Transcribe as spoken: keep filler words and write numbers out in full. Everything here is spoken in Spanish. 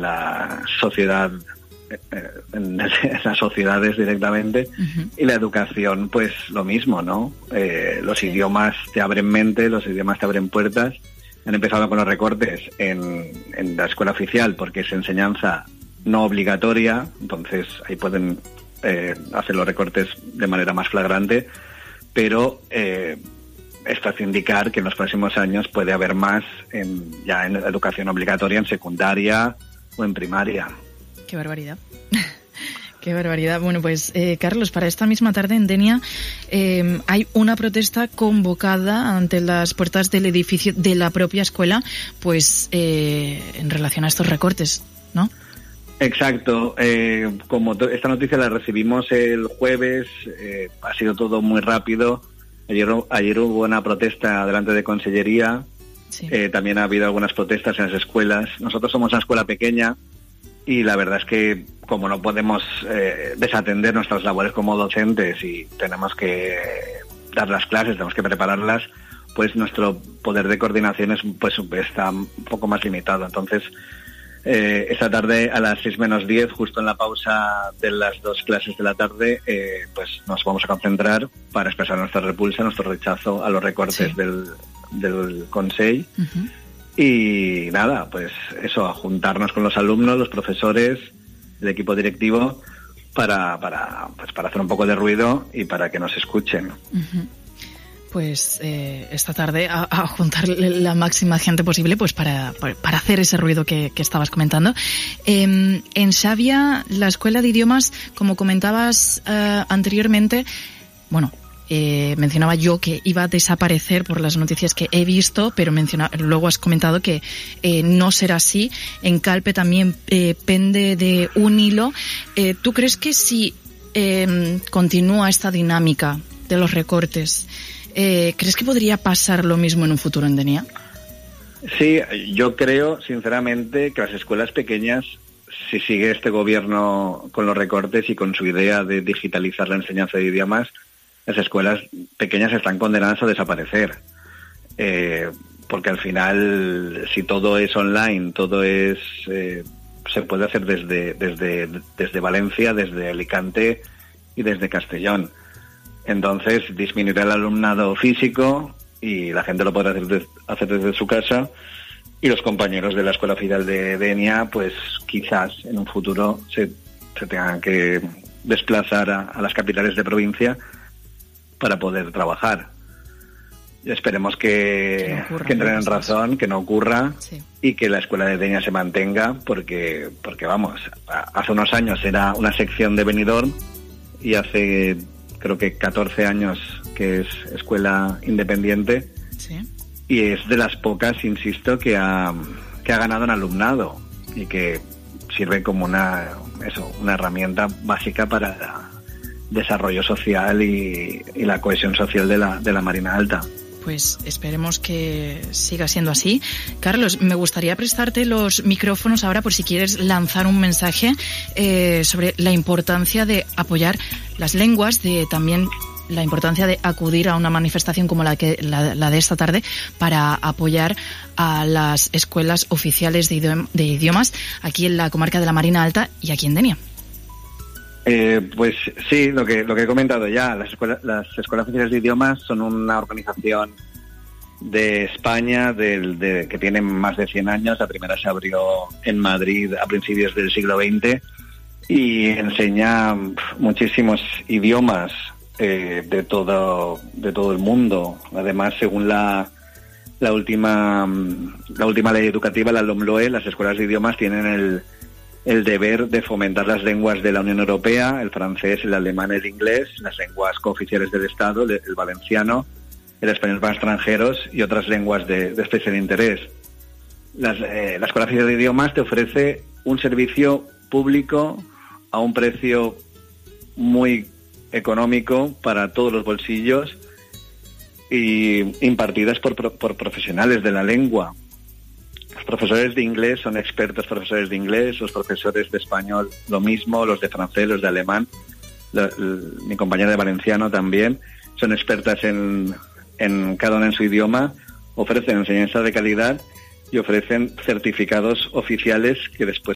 la sociedad, en las sociedades directamente, uh-huh. y la educación, pues lo mismo, ¿no? Eh, los sí. idiomas te abren mente, los idiomas te abren puertas. Han empezado con los recortes en, en la escuela oficial porque es enseñanza no obligatoria, entonces ahí pueden eh, hacer los recortes de manera más flagrante, pero eh, esto hace indicar que en los próximos años puede haber más en, ya en educación obligatoria, en secundaria o en primaria. Qué barbaridad. Qué barbaridad. Bueno, pues eh, Carlos, para esta misma tarde en Denia eh, hay una protesta convocada ante las puertas del edificio de la propia escuela, pues eh, en relación a estos recortes, ¿no? Exacto. Eh, como to- esta noticia la recibimos el jueves, eh, ha sido todo muy rápido. Ayer, ayer hubo una protesta delante de Consellería, sí. eh, también ha habido algunas protestas en las escuelas. Nosotros somos una escuela pequeña y la verdad es que como no podemos eh, desatender nuestras labores como docentes y tenemos que dar las clases, tenemos que prepararlas, pues nuestro poder de coordinación es, pues, está un poco más limitado. Entonces, Eh, esta tarde a las seis menos diez, justo en la pausa de las dos clases de la tarde, eh, pues nos vamos a concentrar para expresar nuestra repulsa, nuestro rechazo a los recortes sí. del, del Consell. Uh-huh. Y nada, pues eso, a juntarnos con los alumnos, los profesores, el equipo directivo, para, para, pues para hacer un poco de ruido y para que nos escuchen. Uh-huh. Pues eh, esta tarde a, a juntar la máxima gente posible, pues para, para hacer ese ruido que, que estabas comentando. Eh, en Xàbia, la escuela de idiomas, como comentabas eh, anteriormente, bueno, eh, mencionaba yo que iba a desaparecer por las noticias que he visto, pero menciona, luego has comentado que eh, no será así. En Calpe también eh, pende de un hilo. Eh, ¿Tú crees que si eh, continúa esta dinámica de los recortes, Eh, ¿crees que podría pasar lo mismo en un futuro en Denia? Sí, yo creo, sinceramente, que las escuelas pequeñas, si sigue este gobierno con los recortes y con su idea de digitalizar la enseñanza de idiomas, las escuelas pequeñas están condenadas a desaparecer. Eh, porque al final, si todo es online, todo es eh, se puede hacer desde, desde, desde Valencia, desde Alicante y desde Castellón. Entonces disminuirá el alumnado físico y la gente lo podrá hacer, de, hacer desde su casa, y los compañeros de la escuela oficial de Denia pues quizás en un futuro se, se tengan que desplazar a, a las capitales de provincia para poder trabajar. Esperemos que, que, no ocurra, que entren en razón, que no ocurra, sí. y que la escuela de Denia se mantenga, porque, porque vamos, hace unos años era una sección de Benidorm y hace creo que catorce años que es escuela independiente, sí. y es de las pocas, insisto, que ha, que ha ganado en alumnado y que sirve como una, eso, una herramienta básica para el desarrollo social y, y la cohesión social de la, de la Marina Alta. Pues esperemos que siga siendo así. Carlos, me gustaría prestarte los micrófonos ahora por si quieres lanzar un mensaje eh, sobre la importancia de apoyar las lenguas, de también la importancia de acudir a una manifestación como la que la, la de esta tarde para apoyar a las escuelas oficiales de, idiom- de idiomas aquí en la comarca de la Marina Alta y aquí en Denia. Eh, pues sí, lo que lo que he comentado ya, las escuelas, las escuelas oficiales de idiomas son una organización de España del, de, que tiene más de cien años. La primera se abrió en Madrid a principios del siglo veinte y enseña muchísimos idiomas eh, de todo de todo el mundo. Además, según la la última la última ley educativa, la LOMLOE, las escuelas de idiomas tienen el el deber de fomentar las lenguas de la Unión Europea, el francés, el alemán, el inglés, las lenguas cooficiales del Estado, el, el valenciano, el español para extranjeros y otras lenguas de, de especial interés. Las, eh, la Escuela Oficial de Idiomas te ofrece un servicio público a un precio muy económico para todos los bolsillos y impartidas por, por profesionales de la lengua. Los profesores de inglés son expertos profesores de inglés, los profesores de español lo mismo, los de francés, los de alemán, la, la, mi compañera de valenciano también, son expertas en, en cada uno en su idioma, ofrecen enseñanza de calidad y ofrecen certificados oficiales que después